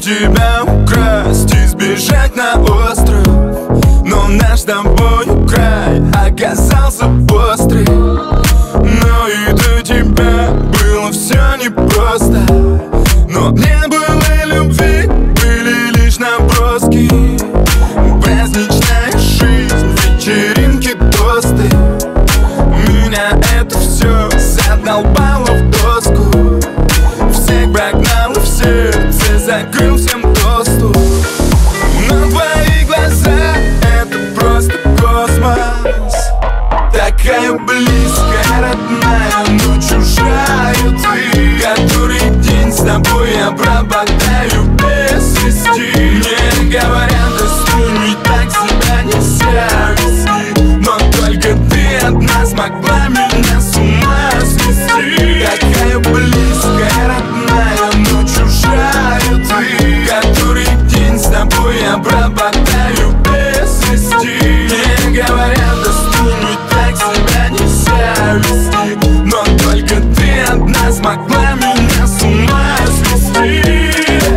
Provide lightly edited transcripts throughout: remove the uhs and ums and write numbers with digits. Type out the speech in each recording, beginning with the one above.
тебя украсть и сбежать на остров, но наш с тобою край оказался острый. Но и до тебя было все непросто, но не было любви, были лишь наброски. Праздничная жизнь, вечеринки, тосты. Меня это все задолбало в доску. Всех прогнал и в сердце закрыл всем доступ. Но твои глаза — это просто космос. Такая близкая, родная, но чужая ты. Который день с тобой я пропадаю без вести. Мне говорят, достань, ведь так себя нельзя вести. Но только ты одна смогла меня с ума свести. Такая близкая, родная, но чужая ты. Который день с тобой я пропадаю без вести. Мне говорят, достань, ведь так себя нельзя вести. Но только ты одна смогла меня с ума свести.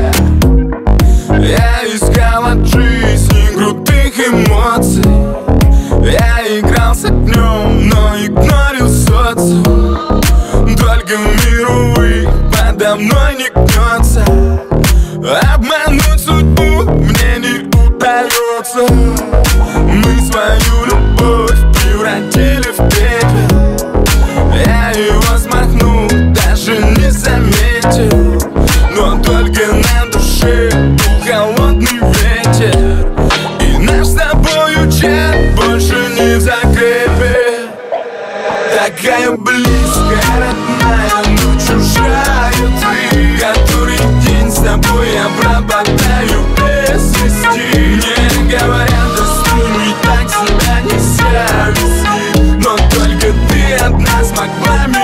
Я искал от жизни крутых эмоций. Я играл с огнем, но игнорил социум. Только мир, увы, подо мной не гнется. Обмануть судьбу мне не удается. Мы свою любовь превратили в пепел. Я его смахнул, даже не заметил. Но только на душе был холодный ветер. И наш с тобою чат больше не в закрепе. Такая близкая, родная, но чужая ты. Который день с тобой я пропадаю без вести. Мне говорят, достань, ведь так себя нельзя вести. Но только ты одна смогла меня